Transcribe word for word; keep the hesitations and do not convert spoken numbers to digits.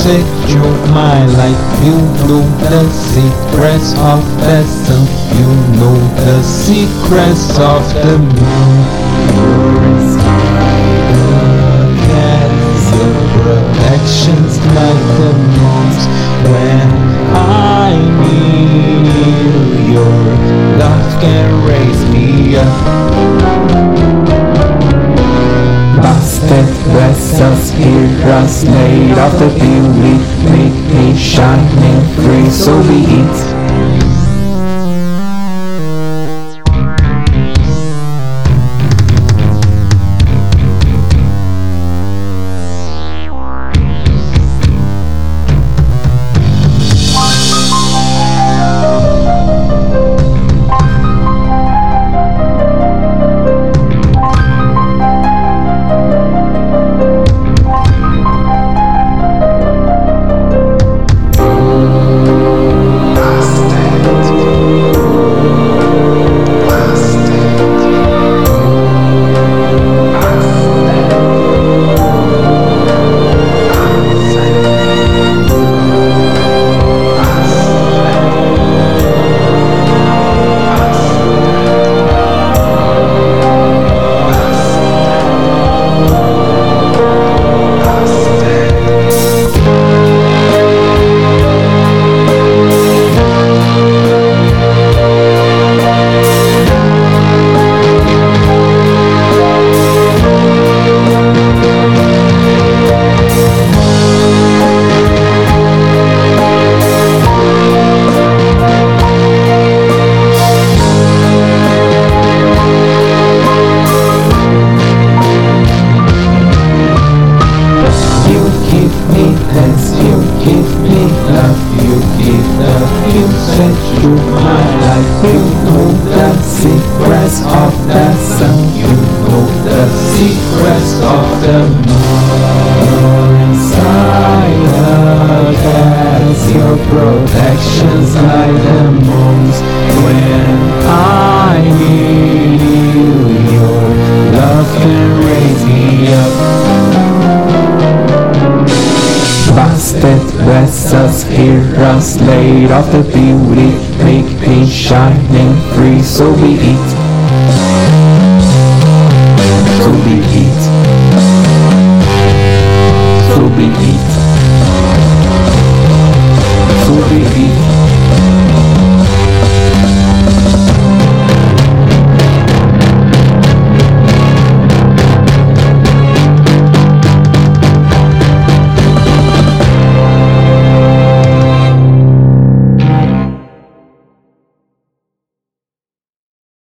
set your mind like you know the secrets of the sun. You know the secrets of the moon. You're inside against your protections like the moons. When I need you, your love can raise me up. Busted vessels, heroes made of the beauty, make me shining free, so be it. You set your mind like you know the secrets of the sun. You know the secrets of the moon. Inside against your protections like the moons. When I need you, your love can raise me up. Busted vessels, heroes laid of the beauty, make me shining free, so be it. So be it.